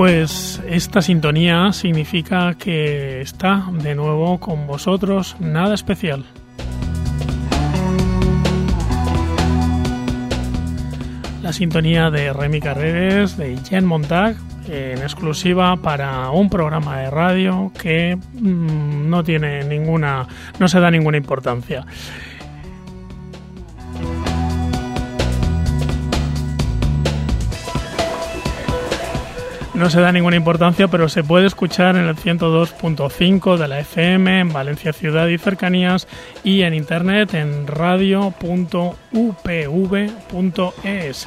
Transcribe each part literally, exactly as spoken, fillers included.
Pues esta sintonía significa que está de nuevo con vosotros Nada Especial. La sintonía de Remy Carreres, de Jen Montag, en exclusiva para un programa de radio que mmm, no tiene ninguna, no se da ninguna importancia. No se da ninguna importancia, pero se puede escuchar en el ciento dos punto cinco de la F M en Valencia Ciudad y cercanías y en internet en radio punto u p v punto e s.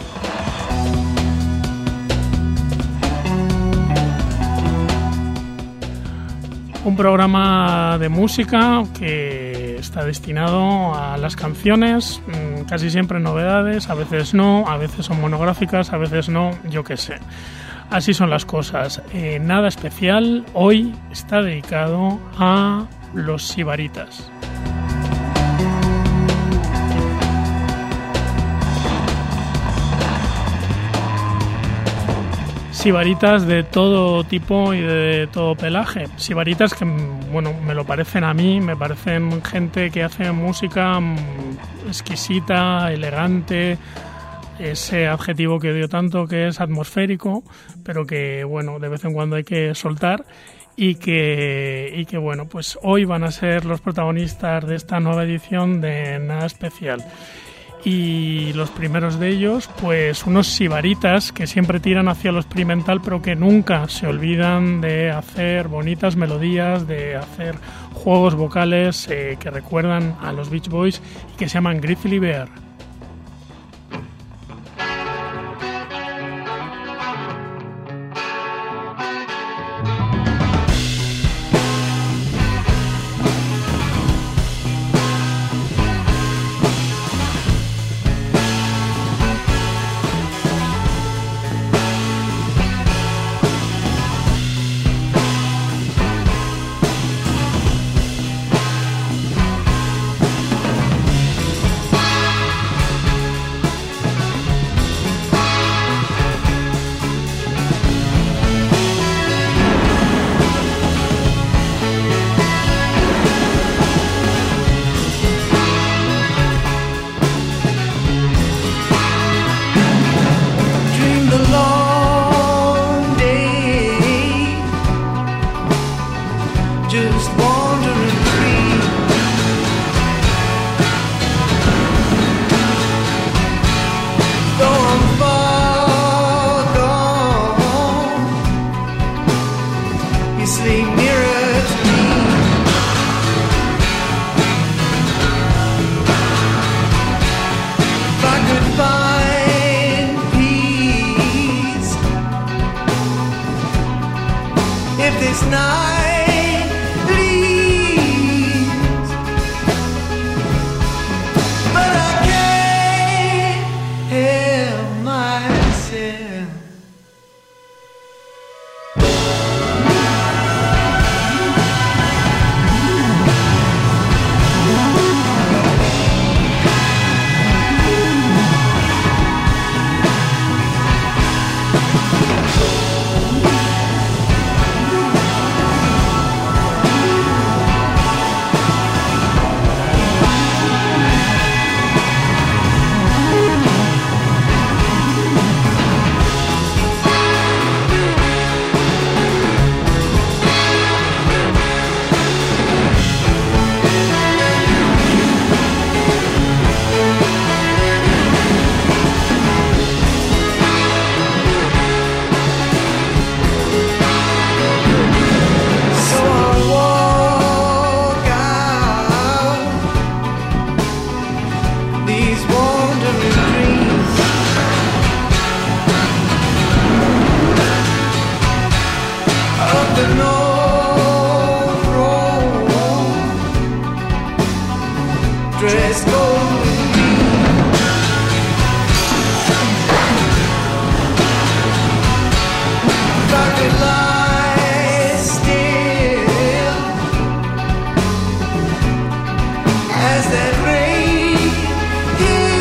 Un programa de música que está destinado a las canciones, casi siempre novedades, a veces no, a veces son monográficas, a veces no, yo qué sé. Así son las cosas. Eh, nada especial, hoy está dedicado a los sibaritas. Sibaritas de todo tipo y de todo pelaje. Sibaritas que, bueno, me lo parecen a mí, me parecen gente que hace música exquisita, elegante, ese adjetivo que odio tanto, que es atmosférico, pero que, bueno, de vez en cuando hay que soltar y que, y que bueno, pues hoy van a ser los protagonistas de esta nueva edición de Nada Especial. Y los primeros de ellos, pues unos sibaritas que siempre tiran hacia lo experimental, pero que nunca se olvidan de hacer bonitas melodías, de hacer juegos vocales eh, que recuerdan a los Beach Boys y que se llaman Grizzly Bear.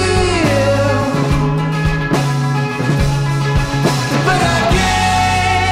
But I can't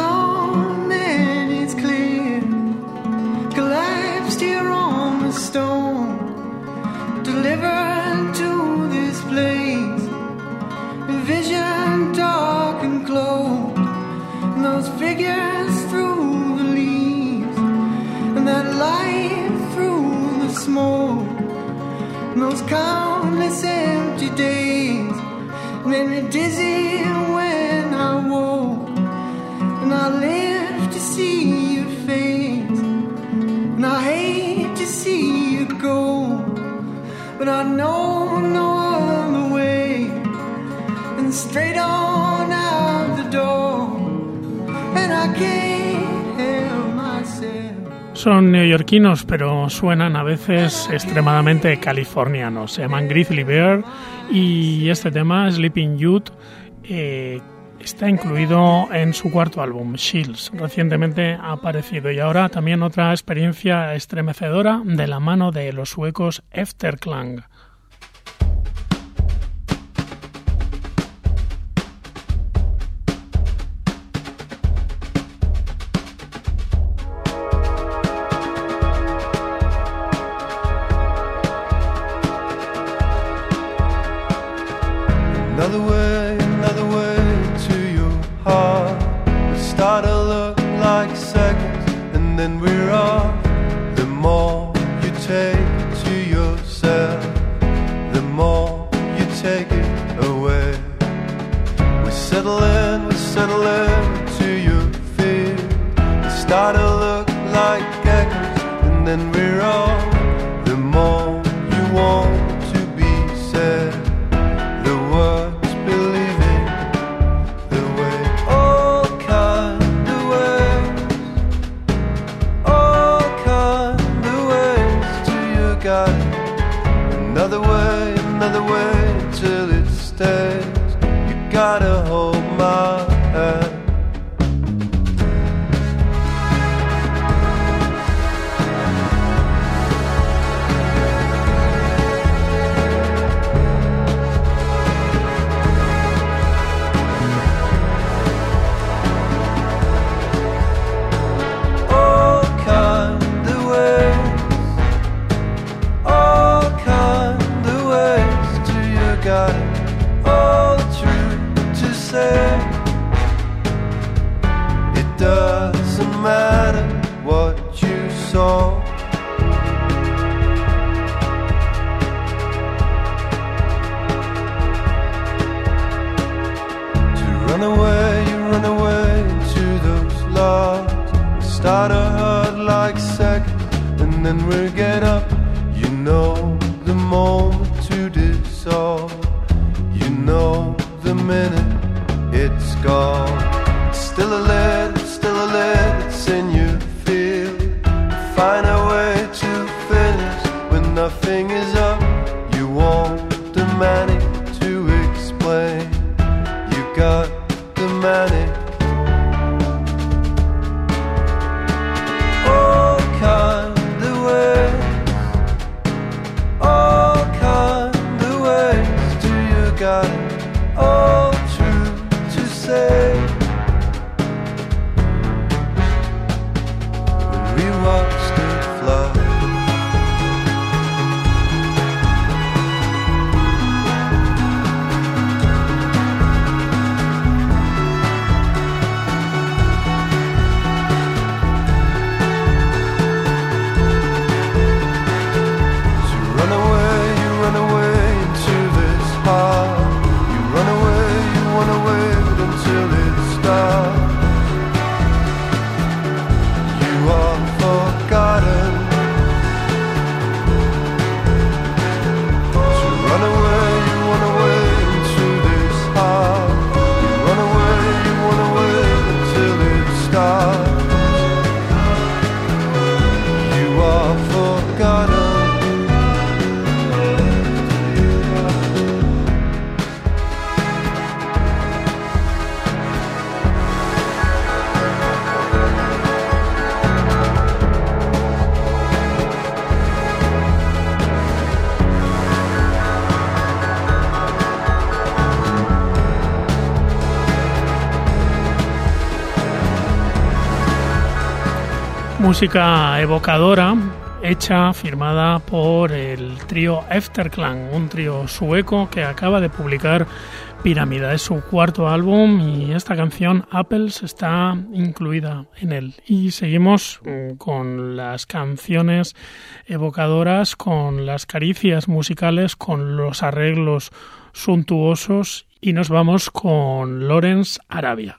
calm and it's clear. Collapsed here on the stone, delivered to this place. A vision dark and closed, and those figures through the leaves, and that light through the smoke, and those countless empty days made me dizzy when I woke. And I live to see your face, and I hate to see you go, but I know no other way, and straight on out the door, and I can't help myself. Son neoyorquinos, pero suenan a veces extremadamente californianos. Se llaman Grizzly Bear y este tema, Sleeping Youth, eh, está incluido en su cuarto álbum, Shields. Recientemente ha aparecido, y ahora también otra experiencia estremecedora de la mano de los suecos Efterklang. Another way, another way to your heart. We start to look like seconds, and then we're off. The more you take to yourself, the more you take it away. We settle in, we settle in to your fear. We start to look like echoes, and then we're off. The more you want to be said, the words believing the way, all kind of ways, all kind of ways till you got it. Another way, another way till it stays. You gotta hold my hand. All kind of ways, all Música evocadora, hecha, firmada por el trío Efterklang, un trío sueco que acaba de publicar Pirámida. Es su cuarto álbum y esta canción, Apples, está incluida en él. Y seguimos con las canciones evocadoras, con las caricias musicales, con los arreglos suntuosos y nos vamos con Lawrence Arabia.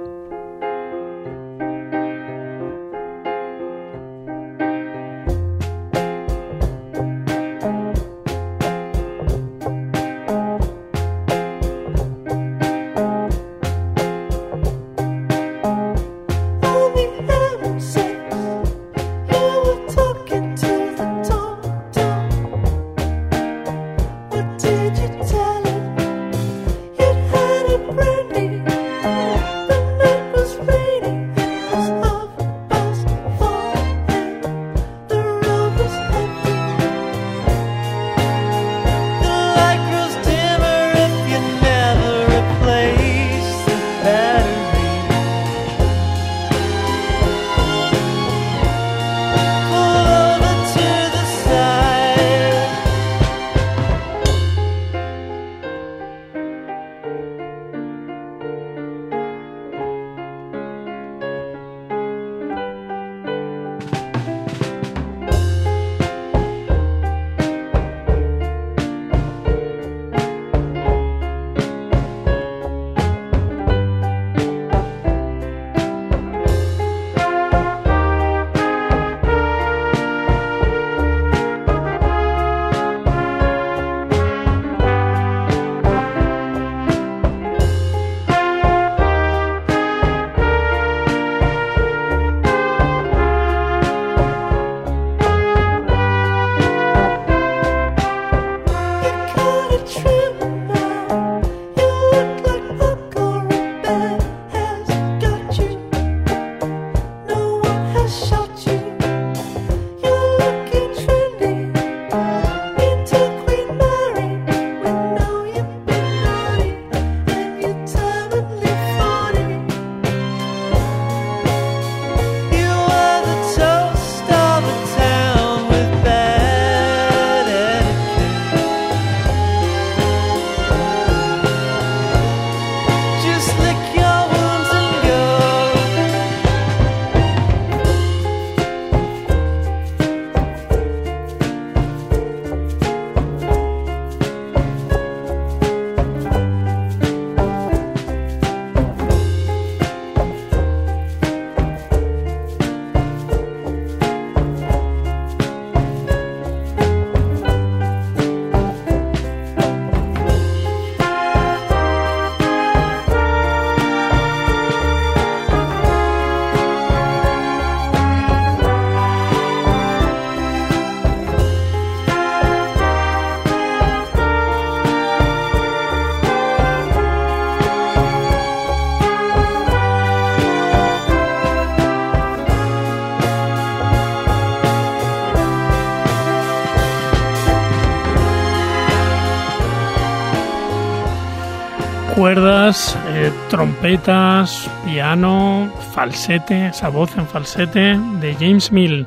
Cuerdas, eh, trompetas, piano, falsete, esa voz en falsete de James Mill,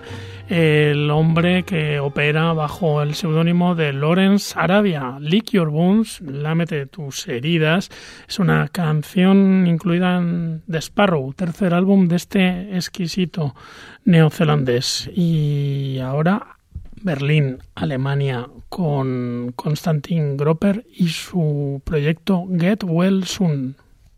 el hombre que opera bajo el seudónimo de Lawrence Arabia. Lick Your Wounds, lámete tus heridas, es una canción incluida en The Sparrow, tercer álbum de este exquisito neozelandés. Y ahora Berlín, Alemania, con Konstantin Gropper y su proyecto Get Well Soon.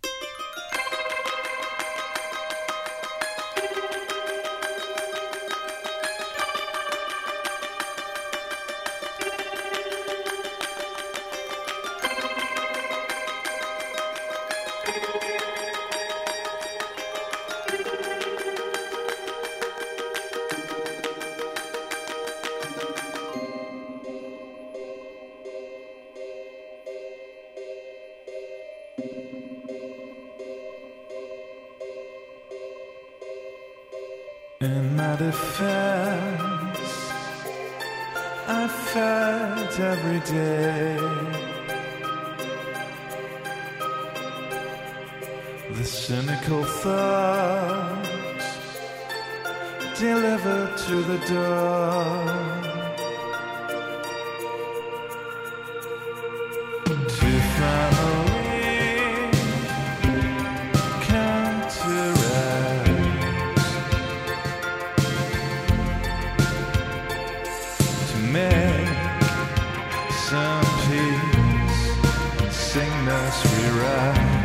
In my defense, I fight every day. The cynical thoughts delivered to the door. To finally come to rest, to make some peace and sing nursery rhymes.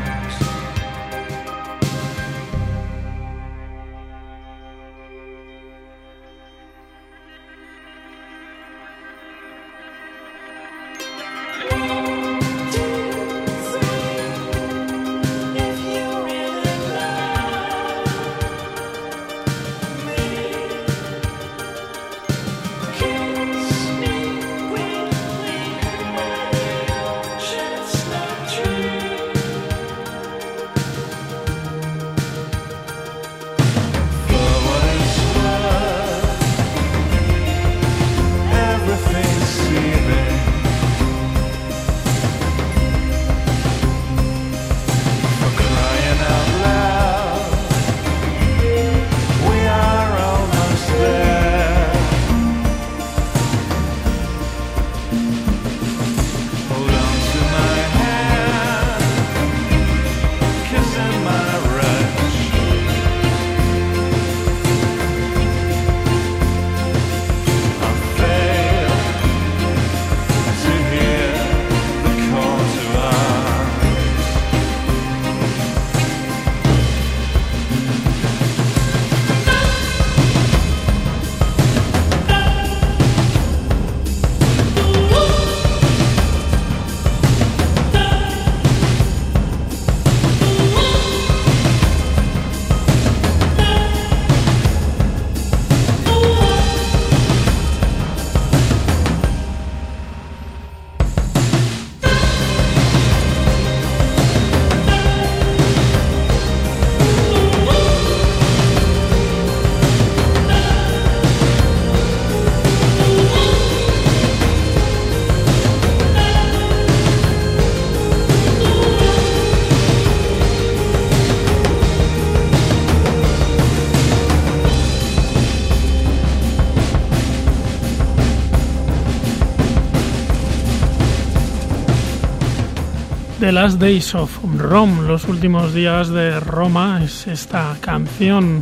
The Last Days of Rome, los últimos días de Roma, es esta canción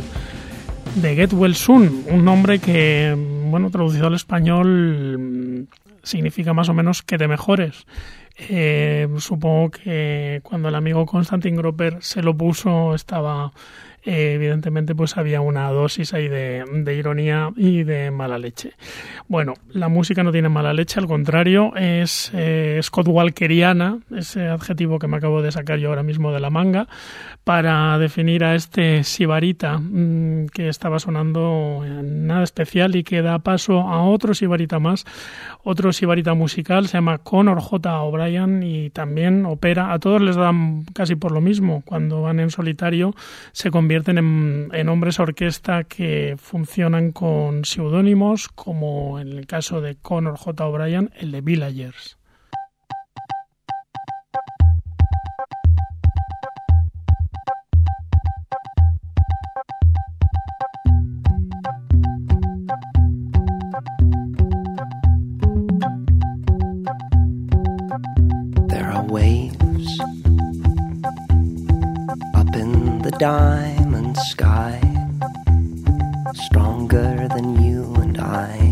de Get Well Soon, un nombre que, bueno, traducido al español significa más o menos que te mejores. Eh, supongo que cuando el amigo Konstantin Gropper se lo puso estaba... Eh, evidentemente pues había una dosis ahí de, de ironía y de mala leche. Bueno, la música no tiene mala leche, al contrario, es eh, Scott Walkeriana, ese adjetivo que me acabo de sacar yo ahora mismo de la manga, para definir a este sibarita mmm, que estaba sonando en nada especial y que da paso a otro sibarita más, otro sibarita musical, se llama Conor J. O'Brien y también opera, a todos les dan casi por lo mismo, cuando van en solitario se convierten En, en hombres orquesta que funcionan con seudónimos, como en el caso de Conor J. O'Brien, el de Villagers. There are waves up in the diamond sky, stronger than you and I.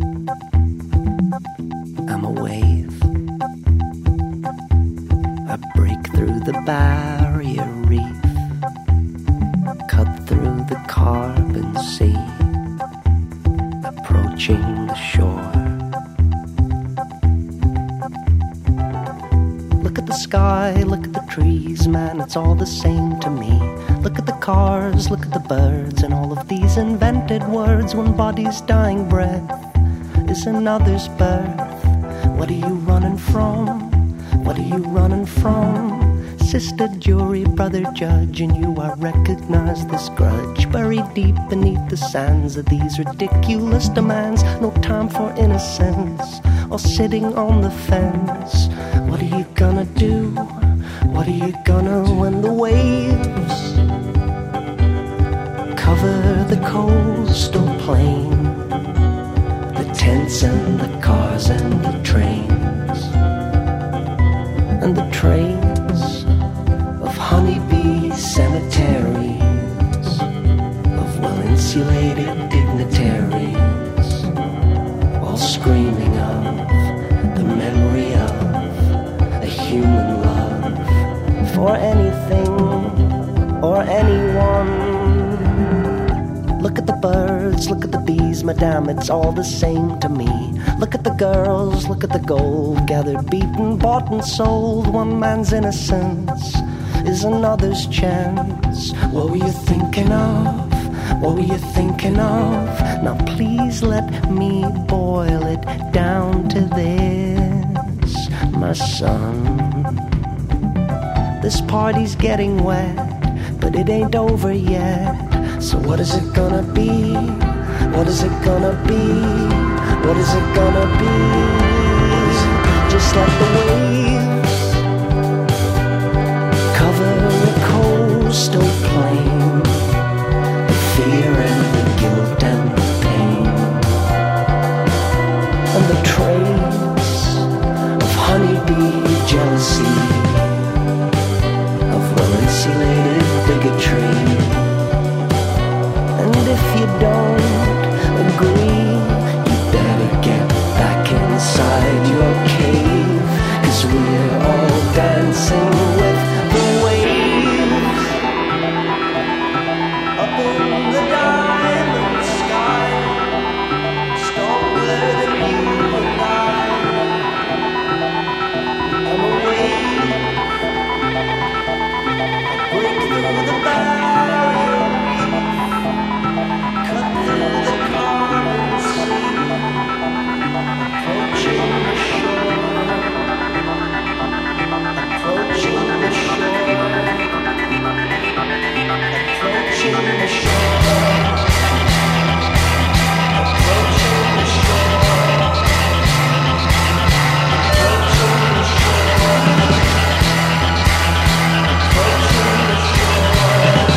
I'm a wave. I break through the barrier reef, cut through the carbon sea, approaching the shore. Look at the sky, look at the trees, man, it's all the same to me. Look at the cars, look at the birds, and all of these invented words. One body's dying breath is another's birth. What are you running from? What are you running from? Sister jury, brother judge, and you I recognize this grudge buried deep beneath the sands of these ridiculous demands. No time for innocence or sitting on the fence. What are you gonna do? What are you gonna when the waves cover the coastal plain, the tents and the cars and the trains, and the trains of honeybee cemeteries, of well-insulated dignitaries, all screaming of the memory of a human love for anything or anyone. Look at the birds, look at the bees, madame, it's all the same to me. Look at the girls, look at the gold, gathered, beaten, bought and sold. One man's innocence is another's chance. What were you thinking of? What were you thinking of? Now please let me boil it down to this, my son. This party's getting wet, but it ain't over yet. So what is it gonna be? What is it gonna be? What is it gonna be? Just like the waves cover the coastal plain, the fear and the guilt and the pain, and the trace of honeybee jealousy, of well-insulated bigotry. And if you don't agree, you better get back inside your cave, 'cause we're all dancing with the waves up in the diamond sky, stronger than you and I. I'm a wave, I break through the barrier, cut through the calm sea, approaching the shore, approaching the shore, approaching the shore, approaching the shore, approaching the shore, approaching the shore.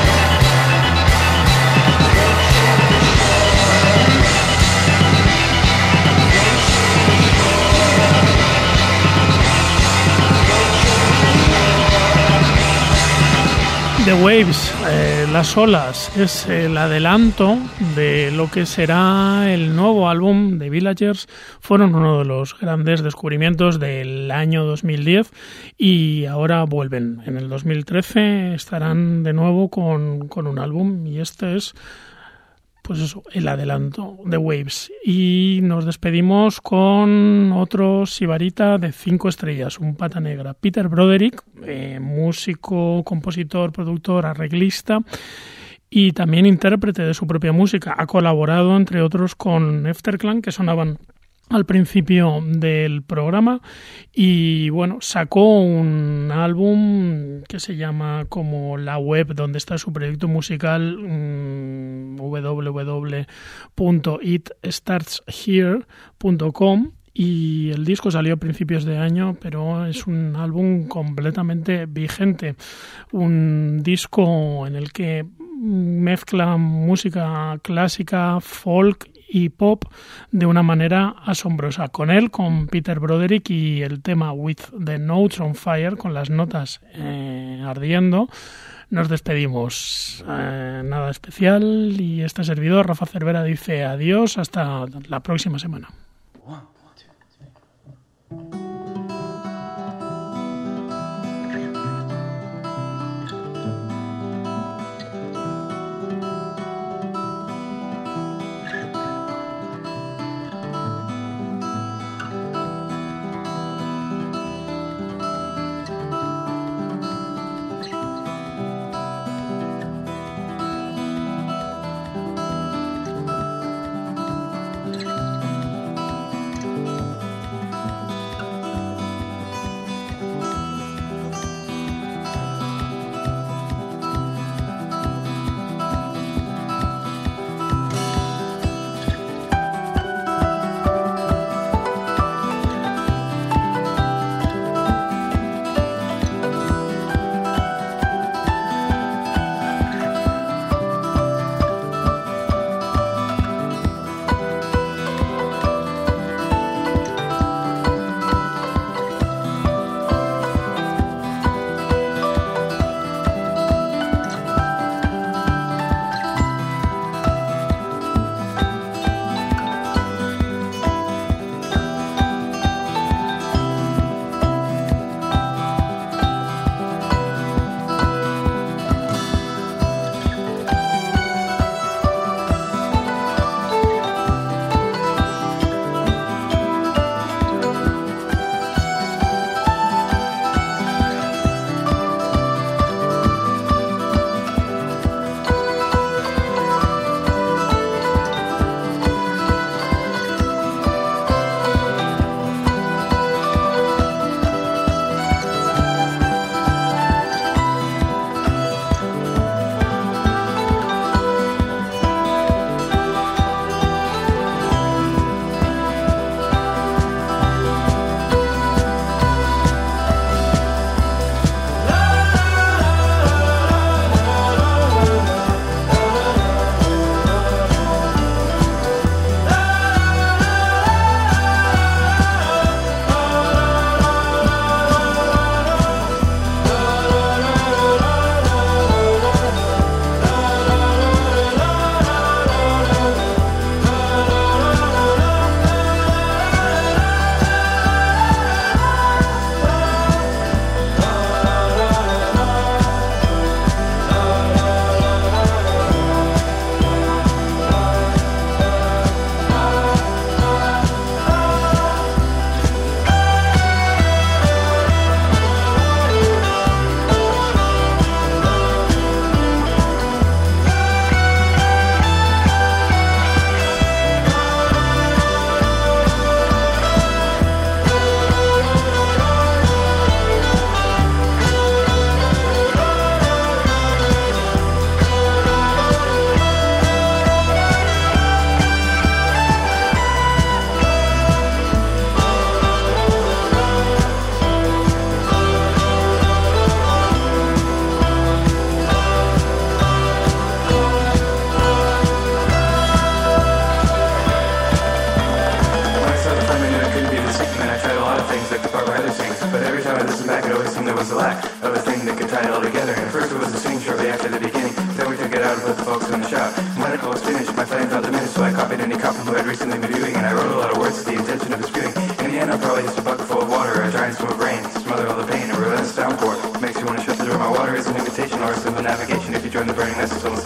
The Waves, eh, las olas, es el adelanto de lo que será el nuevo álbum de Villagers. Fueron uno de los grandes descubrimientos del año dos mil diez y ahora vuelven. En el dos mil trece estarán de nuevo con, con un álbum y este es, pues eso, el adelanto, The Waves. Y nos despedimos con otro sibarita de cinco estrellas, un pata negra, Peter Broderick, eh, músico, compositor, productor, arreglista y también intérprete de su propia música. Ha colaborado, entre otros, con Efterklang, que sonaban al principio del programa, y bueno, sacó un álbum que se llama como la web donde está su proyecto musical, mmm, w w w punto it starts here punto com, y el disco salió a principios de año, pero es un álbum completamente vigente, un disco en el que mezcla música clásica, folk y pop de una manera asombrosa. Con él, con Peter Broderick, y el tema With the Notes on Fire, con las notas eh, ardiendo, nos despedimos. Eh, nada especial, y este servidor, Rafa Cervera, dice adiós hasta la próxima semana. was the lack of a thing that could tie it all together. And at first it was a swing shortly after the beginning. Then we took it out and put the folks in the shop. When it was finished, my flame felt diminished, so I copied any copy who had recently been viewing, and I wrote a lot of words with the intention of disputing. In the end, I'm probably just a bucket full of water, a giant swim of rain to smother all the pain. A relentless downpour makes you want to shut the door. My water is an invitation or a simple navigation. If you join the burning nest, it's almost